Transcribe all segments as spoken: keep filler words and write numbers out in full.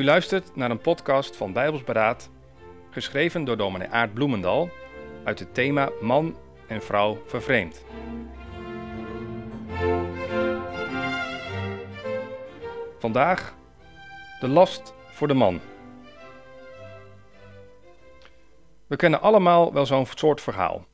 luistert naar een podcast van Bijbels Beraad, geschreven door dominee Aart Bloemendal, uit het thema Man en Vrouw Vervreemd. Vandaag de last voor de man. We kennen allemaal wel zo'n soort verhaal.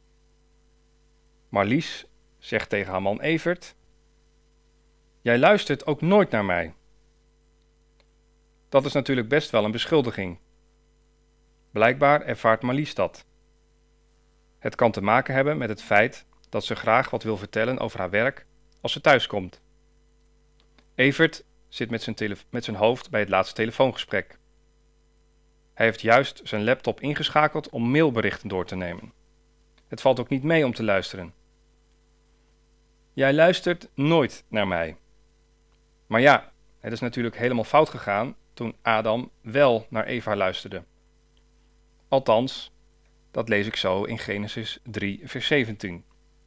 Marlies zegt tegen haar man Evert: jij luistert ook nooit naar mij. Dat is natuurlijk best wel een beschuldiging. Blijkbaar ervaart Marlies dat. Het kan te maken hebben met het feit dat ze graag wat wil vertellen over haar werk als ze thuiskomt. Evert zit met zijn, tele- met zijn hoofd bij het laatste telefoongesprek. Hij heeft juist zijn laptop ingeschakeld om mailberichten door te nemen. Het valt ook niet mee om te luisteren. Jij luistert nooit naar mij. Maar ja, het is natuurlijk helemaal fout gegaan toen Adam wel naar Eva luisterde. Althans, dat lees ik zo in Genesis drie, vers zeventien.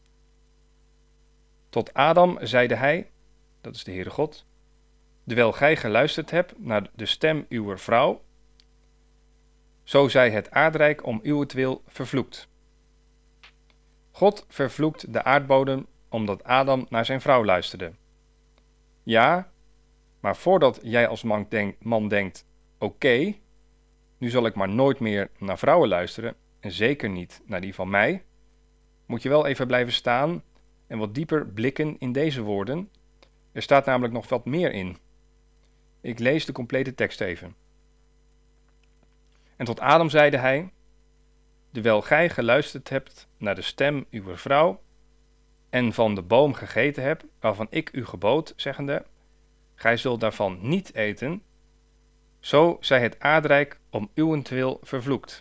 Tot Adam zeide hij, dat is de Heere God, terwijl gij geluisterd hebt naar de stem uwer vrouw, zo zij het aardrijk om uwentwil vervloekt. God vervloekt de aardbodem omdat Adam naar zijn vrouw luisterde. Ja, maar voordat jij als man, denk, man denkt, oké, okay, nu zal ik maar nooit meer naar vrouwen luisteren, en zeker niet naar die van mij, moet je wel even blijven staan en wat dieper blikken in deze woorden. Er staat namelijk nog wat meer in. Ik lees de complete tekst even. En tot Adam zeide hij, terwijl gij geluisterd hebt naar de stem uwer vrouw, en van de boom gegeten hebt, waarvan ik u gebood, zeggende, gij zult daarvan niet eten, zo zij het aardrijk om uwentwil vervloekt.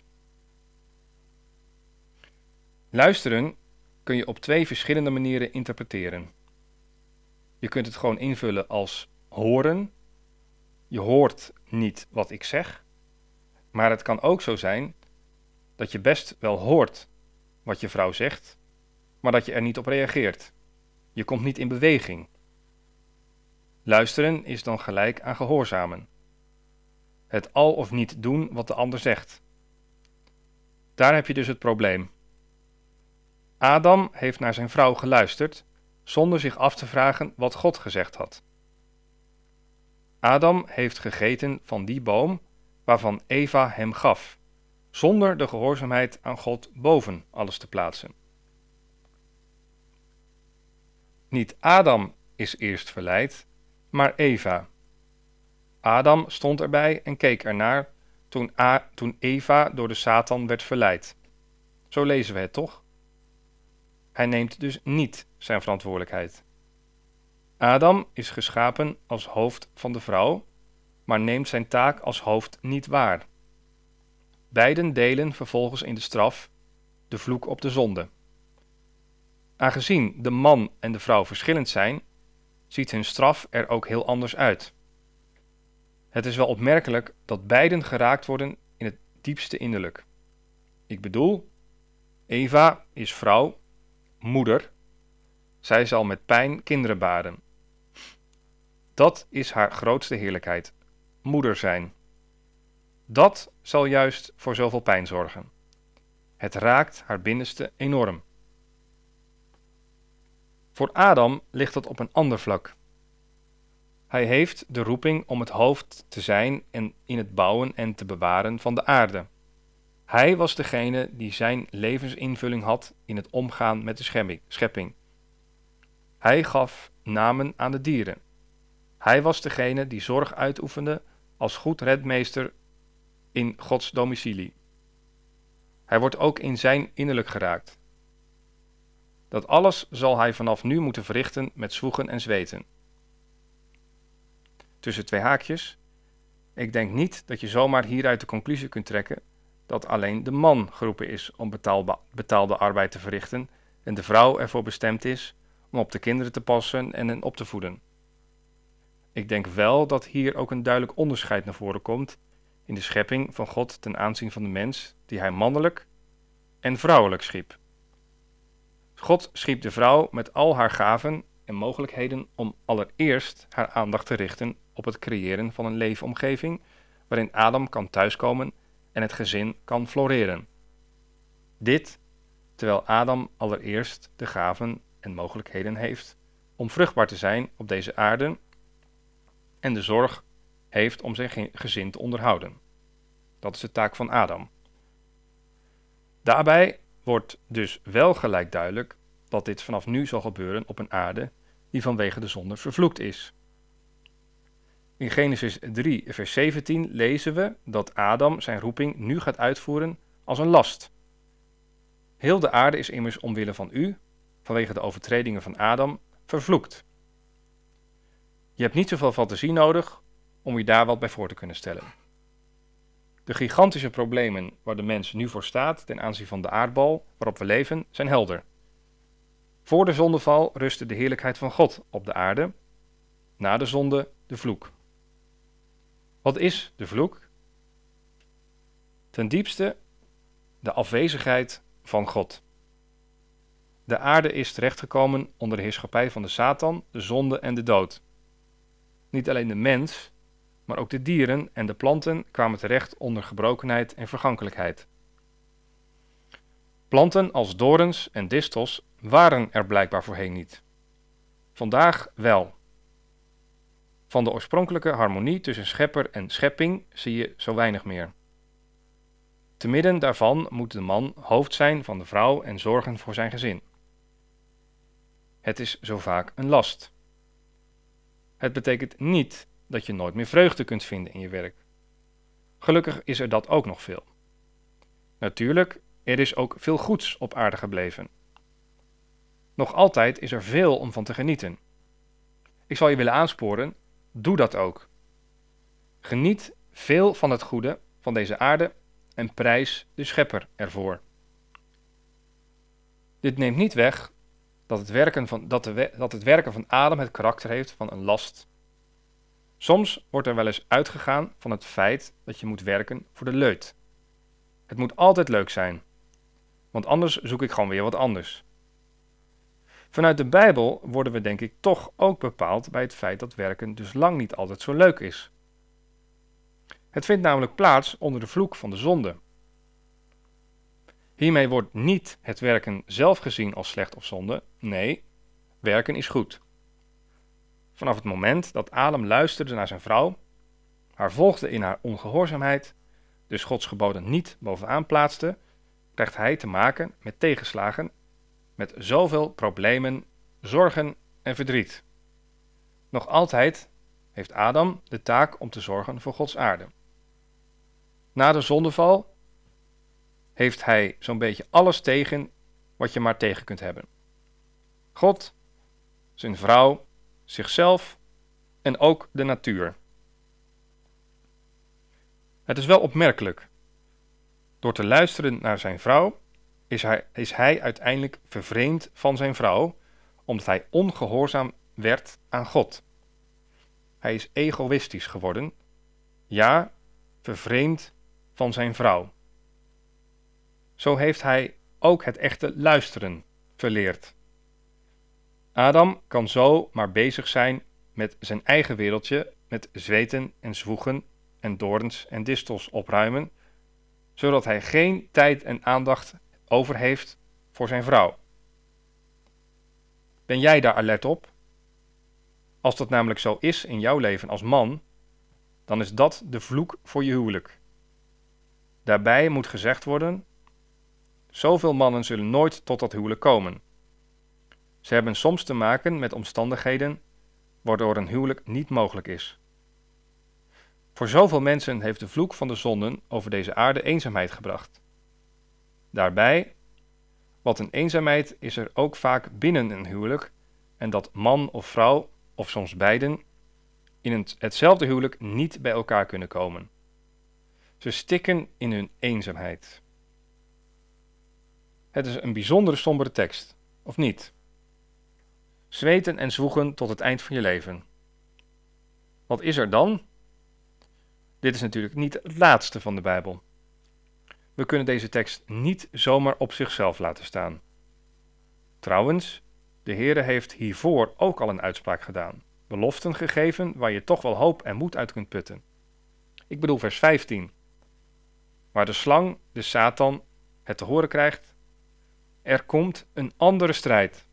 Luisteren kun je op twee verschillende manieren interpreteren. Je kunt het gewoon invullen als horen. Je hoort niet wat ik zeg. Maar het kan ook zo zijn dat je best wel hoort wat je vrouw zegt, maar dat je er niet op reageert. Je komt niet in beweging. Luisteren is dan gelijk aan gehoorzamen. Het al of niet doen wat de ander zegt. Daar heb je dus het probleem. Adam heeft naar zijn vrouw geluisterd, zonder zich af te vragen wat God gezegd had. Adam heeft gegeten van die boom waarvan Eva hem gaf, zonder de gehoorzaamheid aan God boven alles te plaatsen. Niet Adam is eerst verleid, maar Eva. Adam stond erbij en keek ernaar toen, A- toen Eva door de Satan werd verleid. Zo lezen we het toch? Hij neemt dus niet zijn verantwoordelijkheid. Adam is geschapen als hoofd van de vrouw, maar neemt zijn taak als hoofd niet waar. Beiden delen vervolgens in de straf, de vloek op de zonde. Aangezien de man en de vrouw verschillend zijn, ziet hun straf er ook heel anders uit. Het is wel opmerkelijk dat beiden geraakt worden in het diepste innerlijk. Ik bedoel, Eva is vrouw, moeder. Zij zal met pijn kinderen baren. Dat is haar grootste heerlijkheid, moeder zijn. Dat zal juist voor zoveel pijn zorgen. Het raakt haar binnenste enorm. Voor Adam ligt dat op een ander vlak. Hij heeft de roeping om het hoofd te zijn en in het bouwen en te bewaren van de aarde. Hij was degene die zijn levensinvulling had in het omgaan met de schepping. Hij gaf namen aan de dieren. Hij was degene die zorg uitoefende als goed redmeester in Gods domicilie. Hij wordt ook in zijn innerlijk geraakt. Dat alles zal hij vanaf nu moeten verrichten met zwoegen en zweten. Tussen twee haakjes, ik denk niet dat je zomaar hieruit de conclusie kunt trekken dat alleen de man geroepen is om betaalba- betaalde arbeid te verrichten en de vrouw ervoor bestemd is om op de kinderen te passen en hen op te voeden. Ik denk wel dat hier ook een duidelijk onderscheid naar voren komt in de schepping van God ten aanzien van de mens die hij mannelijk en vrouwelijk schiep. God schiep de vrouw met al haar gaven en mogelijkheden om allereerst haar aandacht te richten op het creëren van een leefomgeving waarin Adam kan thuiskomen en het gezin kan floreren. Dit terwijl Adam allereerst de gaven en mogelijkheden heeft om vruchtbaar te zijn op deze aarde en de zorg heeft om zijn gezin te onderhouden. Dat is de taak van Adam. Daarbij wordt dus wel gelijk duidelijk dat dit vanaf nu zal gebeuren op een aarde die vanwege de zonde vervloekt is. In Genesis drie, vers zeventien lezen we dat Adam zijn roeping nu gaat uitvoeren als een last. Heel de aarde is immers omwille van u, vanwege de overtredingen van Adam, vervloekt. Je hebt niet zoveel fantasie nodig om je daar wat bij voor te kunnen stellen. De gigantische problemen waar de mens nu voor staat ten aanzien van de aardbol waarop we leven, zijn helder. Voor de zondeval rustte de heerlijkheid van God op de aarde, na de zonde de vloek. Wat is de vloek? Ten diepste de afwezigheid van God. De aarde is terechtgekomen onder de heerschappij van de Satan, de zonde en de dood. Niet alleen de mens, maar ook de dieren en de planten kwamen terecht onder gebrokenheid en vergankelijkheid. Planten als dorens en distels waren er blijkbaar voorheen niet. Vandaag wel. Van de oorspronkelijke harmonie tussen schepper en schepping zie je zo weinig meer. Te midden daarvan moet de man hoofd zijn van de vrouw en zorgen voor zijn gezin. Het is zo vaak een last. Het betekent niet dat je nooit meer vreugde kunt vinden in je werk. Gelukkig is er dat ook nog veel. Natuurlijk, er is ook veel goeds op aarde gebleven. Nog altijd is er veel om van te genieten. Ik zal je willen aansporen, doe dat ook. Geniet veel van het goede van deze aarde en prijs de schepper ervoor. Dit neemt niet weg dat het werken van, dat de, dat het werken van Adam het karakter heeft van een last. Soms wordt er wel eens uitgegaan van het feit dat je moet werken voor de leut. Het moet altijd leuk zijn, want anders zoek ik gewoon weer wat anders. Vanuit de Bijbel worden we denk ik toch ook bepaald bij het feit dat werken dus lang niet altijd zo leuk is. Het vindt namelijk plaats onder de vloek van de zonde. Hiermee wordt niet het werken zelf gezien als slecht of zonde, nee, werken is goed. Vanaf het moment dat Adam luisterde naar zijn vrouw, haar volgde in haar ongehoorzaamheid, dus Gods geboden niet bovenaan plaatste, krijgt hij te maken met tegenslagen, met zoveel problemen, zorgen en verdriet. Nog altijd heeft Adam de taak om te zorgen voor Gods aarde. Na de zondeval heeft hij zo'n beetje alles tegen wat je maar tegen kunt hebben. God, zijn vrouw, zichzelf en ook de natuur. Het is wel opmerkelijk. Door te luisteren naar zijn vrouw is hij, is hij uiteindelijk vervreemd van zijn vrouw, omdat hij ongehoorzaam werd aan God. Hij is egoïstisch geworden, ja, vervreemd van zijn vrouw. Zo heeft hij ook het echte luisteren verleerd. Adam kan zo maar bezig zijn met zijn eigen wereldje, met zweten en zwoegen en doorns en distels opruimen, zodat hij geen tijd en aandacht over heeft voor zijn vrouw. Ben jij daar alert op? Als dat namelijk zo is in jouw leven als man, dan is dat de vloek voor je huwelijk. Daarbij moet gezegd worden, zoveel mannen zullen nooit tot dat huwelijk komen. Ze hebben soms te maken met omstandigheden waardoor een huwelijk niet mogelijk is. Voor zoveel mensen heeft de vloek van de zonden over deze aarde eenzaamheid gebracht. Daarbij, wat een eenzaamheid is er ook vaak binnen een huwelijk en dat man of vrouw, of soms beiden, in het, hetzelfde huwelijk niet bij elkaar kunnen komen. Ze stikken in hun eenzaamheid. Het is een bijzondere sombere tekst, of niet? Zweten en zwoegen tot het eind van je leven. Wat is er dan? Dit is natuurlijk niet het laatste van de Bijbel. We kunnen deze tekst niet zomaar op zichzelf laten staan. Trouwens, de Heere heeft hiervoor ook al een uitspraak gedaan, beloften gegeven waar je toch wel hoop en moed uit kunt putten. Ik bedoel vers vijftien, waar de slang, de Satan, het te horen krijgt: er komt een andere strijd.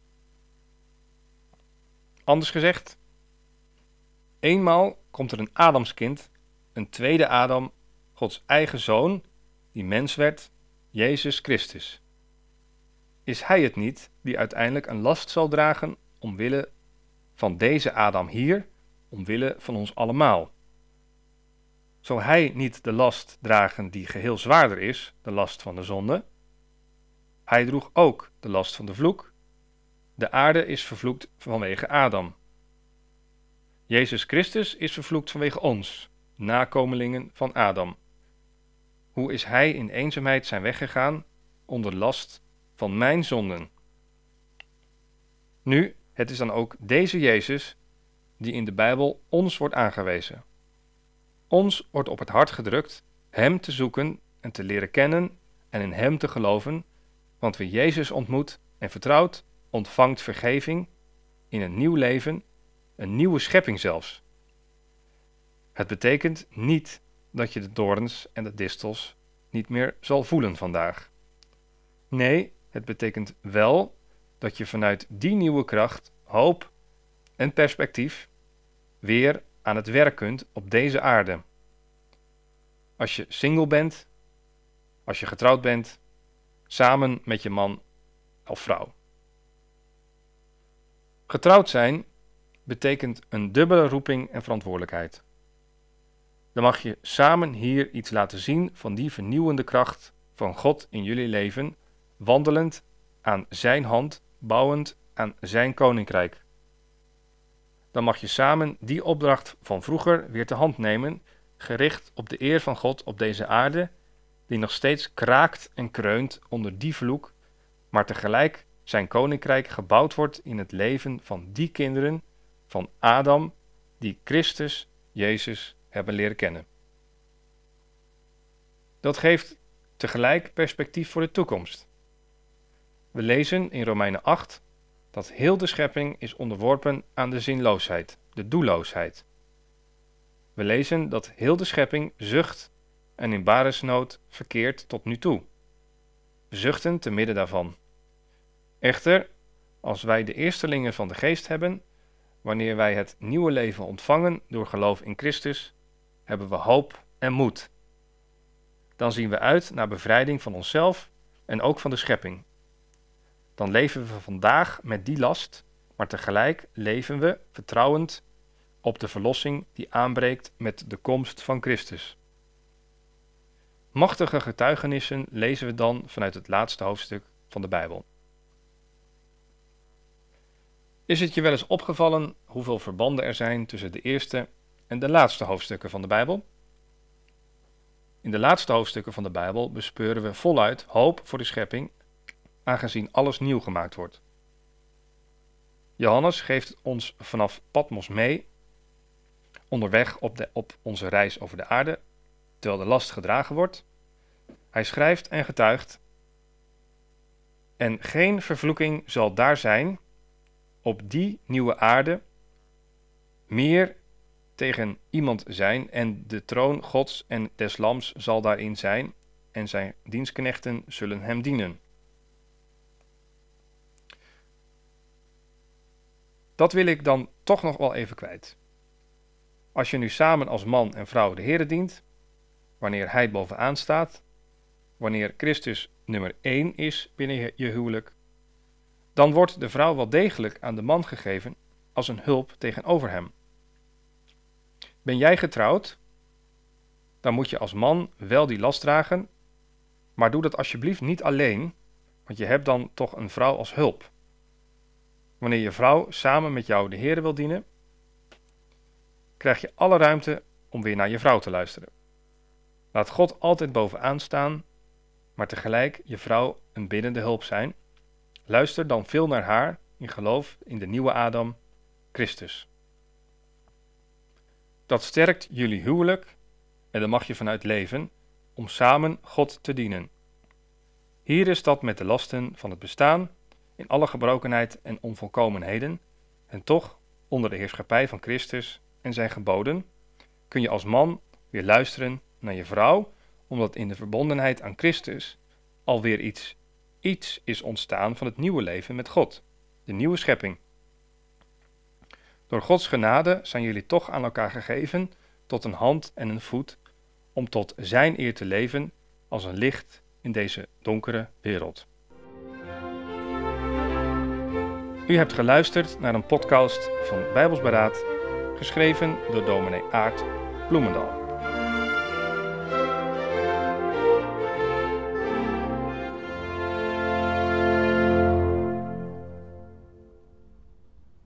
Anders gezegd, eenmaal komt er een Adamskind, een tweede Adam, Gods eigen zoon, die mens werd, Jezus Christus. Is hij het niet die uiteindelijk een last zal dragen omwille van deze Adam hier, omwille van ons allemaal? Zal hij niet de last dragen die geheel zwaarder is, de last van de zonde? Hij droeg ook de last van de vloek. De aarde is vervloekt vanwege Adam. Jezus Christus is vervloekt vanwege ons, nakomelingen van Adam. Hoe is hij in eenzaamheid zijn weggegaan onder last van mijn zonden? Nu, het is dan ook deze Jezus die in de Bijbel ons wordt aangewezen. Ons wordt op het hart gedrukt hem te zoeken en te leren kennen en in hem te geloven, want wie Jezus ontmoet en vertrouwt, ontvangt vergeving in een nieuw leven, een nieuwe schepping zelfs. Het betekent niet dat je de doorns en de distels niet meer zal voelen vandaag. Nee, het betekent wel dat je vanuit die nieuwe kracht, hoop en perspectief weer aan het werk kunt op deze aarde. Als je single bent, als je getrouwd bent, samen met je man of vrouw. Getrouwd zijn betekent een dubbele roeping en verantwoordelijkheid. Dan mag je samen hier iets laten zien van die vernieuwende kracht van God in jullie leven, wandelend aan zijn hand, bouwend aan zijn koninkrijk. Dan mag je samen die opdracht van vroeger weer te hand nemen, gericht op de eer van God op deze aarde, die nog steeds kraakt en kreunt onder die vloek, maar tegelijk zijn koninkrijk gebouwd wordt in het leven van die kinderen van Adam, die Christus, Jezus, hebben leren kennen. Dat geeft tegelijk perspectief voor de toekomst. We lezen in Romeinen acht dat heel de schepping is onderworpen aan de zinloosheid, de doelloosheid. We lezen dat heel de schepping zucht en in baresnood verkeert tot nu toe. We zuchten te midden daarvan. Echter, als wij de eerstelingen van de geest hebben, wanneer wij het nieuwe leven ontvangen door geloof in Christus, hebben we hoop en moed. Dan zien we uit naar bevrijding van onszelf en ook van de schepping. Dan leven we vandaag met die last, maar tegelijk leven we vertrouwend op de verlossing die aanbreekt met de komst van Christus. Machtige getuigenissen lezen we dan vanuit het laatste hoofdstuk van de Bijbel. Is het je wel eens opgevallen hoeveel verbanden er zijn tussen de eerste en de laatste hoofdstukken van de Bijbel? In de laatste hoofdstukken van de Bijbel bespeuren we voluit hoop voor de schepping, aangezien alles nieuw gemaakt wordt. Johannes geeft ons vanaf Patmos mee, onderweg op, de, op onze reis over de aarde, terwijl de last gedragen wordt. Hij schrijft en getuigt: en geen vervloeking zal daar zijn op die nieuwe aarde meer tegen iemand zijn, en de troon Gods en des Lams zal daarin zijn, en zijn dienstknechten zullen hem dienen. Dat wil ik dan toch nog wel even kwijt. Als je nu samen als man en vrouw de Here dient, wanneer hij bovenaan staat, wanneer Christus nummer één is binnen je huwelijk, dan wordt de vrouw wel degelijk aan de man gegeven als een hulp tegenover hem. Ben jij getrouwd? Dan moet je als man wel die last dragen, maar doe dat alsjeblieft niet alleen, want je hebt dan toch een vrouw als hulp. Wanneer je vrouw samen met jou de Here wil dienen, krijg je alle ruimte om weer naar je vrouw te luisteren. Laat God altijd bovenaan staan, maar tegelijk je vrouw een biddende hulp zijn. Luister dan veel naar haar in geloof in de nieuwe Adam, Christus. Dat sterkt jullie huwelijk en daar mag je vanuit leven om samen God te dienen. Hier is dat met de lasten van het bestaan in alle gebrokenheid en onvolkomenheden, en toch onder de heerschappij van Christus en zijn geboden kun je als man weer luisteren naar je vrouw, omdat in de verbondenheid aan Christus alweer iets, iets is ontstaan van het nieuwe leven met God, de nieuwe schepping. Door Gods genade zijn jullie toch aan elkaar gegeven tot een hand en een voet, om tot zijn eer te leven als een licht in deze donkere wereld. U hebt geluisterd naar een podcast van Bijbelsberaad, geschreven door dominee Aart Bloemendaal.